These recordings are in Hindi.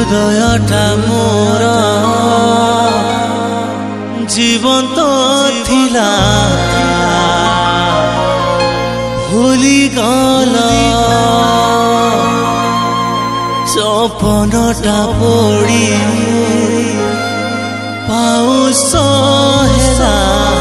हृदयटा मोर जीवंत थिला भूली गला सपनटा पड़ी पाउस हेला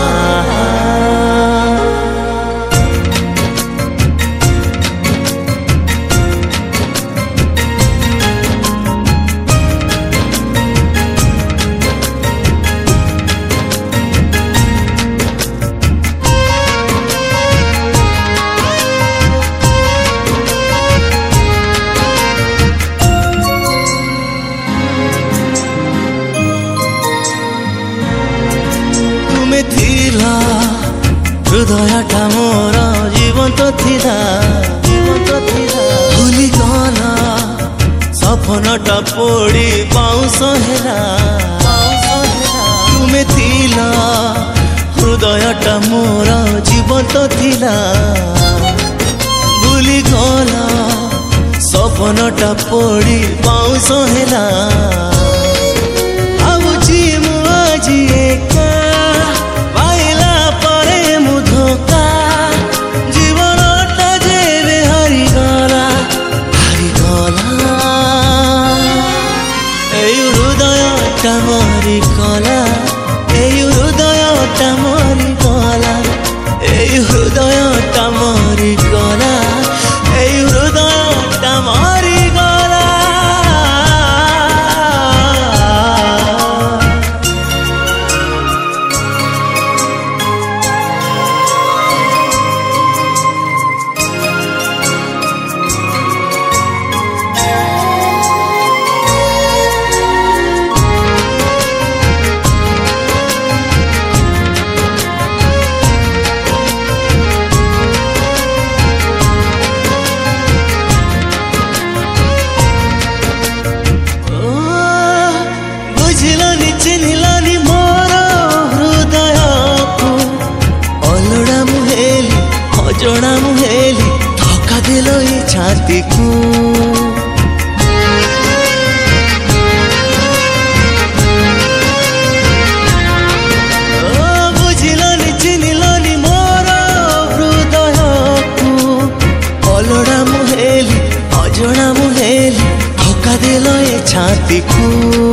हृदयटा मोर जीवंत थिला भूली गला सपनटा पड़ी पाउस हेला तुमे थिला हृदयटा मोर जीवंत थिला भूली गला सपनटा पड़ी पाउस हेला आउची मु आजी एका मरी कला हृदयटा मरी कला हृदयटा मरी कला हृदयटा मरी कला चिन्हिलानी मोर हृदय को अलड़ा मुहेली अजड़ा मुहेली धोखा दिल ये छाती को बुझिलानी चिन्हिलानी मोर हृदय को अलड़ा मुहेली अजड़ा मुहेली धोखा दिल ये छाती को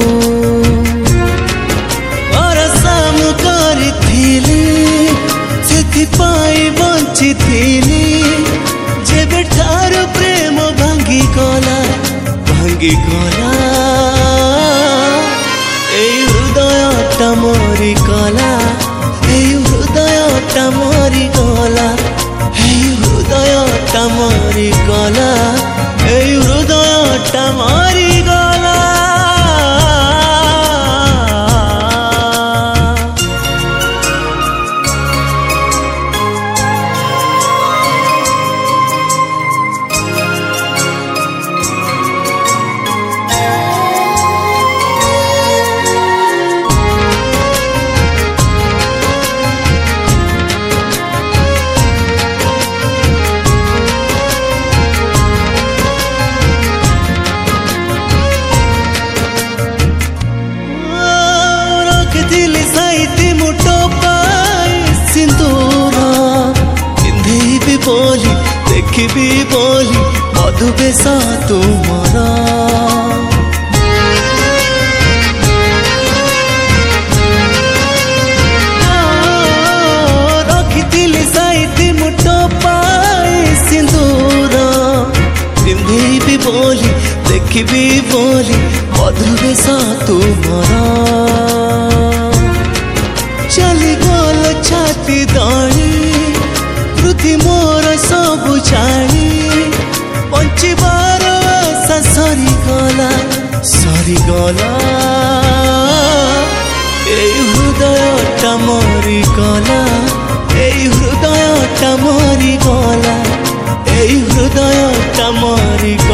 बंची जेबे ठारू प्रेम भांगी गला हृदयटा मरी गला हृदयटा मरी गला हृदयटा मरी गला हृदयटा मरी गला बोली देखी बोली मधुबेश तुमरा रखी साइती मुठ पाए सिंदूर पिंधेबी बोली देखी बोली मधुबेश तुमरा चली गल छाती दणी मोर सबु छाड़ी बंचबार आशा सरीगला हृदयटा मरी गला हृदयटा मरी गला हृदयटा मरी